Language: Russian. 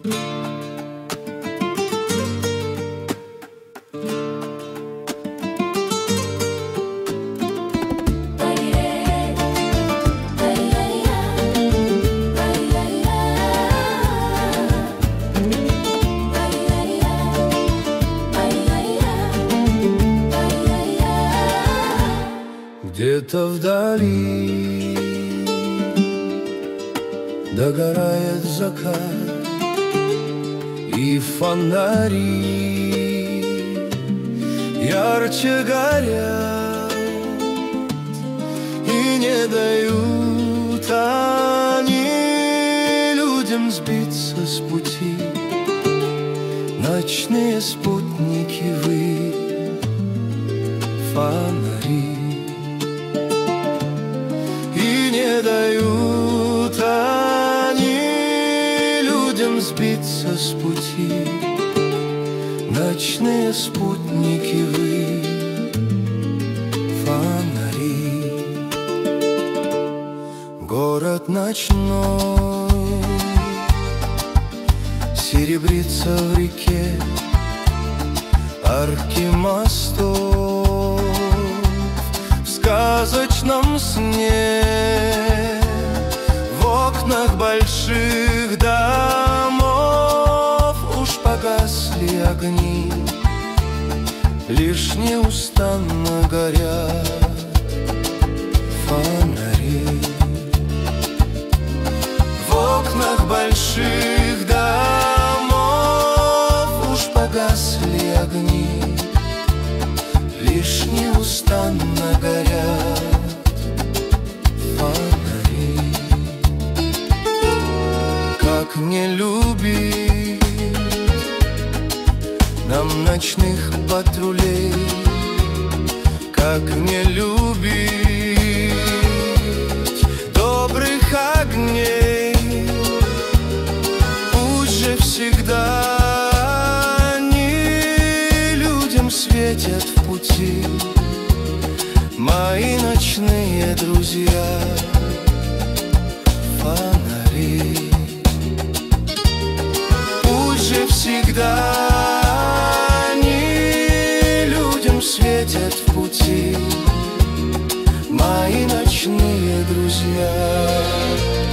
Где-то вдали догорает закат, и фонари ярче горят, и не дают они людям сбиться с пути. Ночные спутники вы, фонари, и не дают они людям сбиться с пути. Ночные спутники вы, фонари. Город ночной серебрится в реке, арки мостов в сказочном сне. В окнах больших домов уж погасли огни, лишь неустанно горят фонари. В окнах больших домов уж погасли огни, лишь неустанно горят фонари. Как не любить нам ночных патрулей, как не любить добрых огней. Пусть же всегда они людям светят в пути, мои ночные друзья, фонари. Пусть же всегда они людям светят в пути, мои ночные друзья.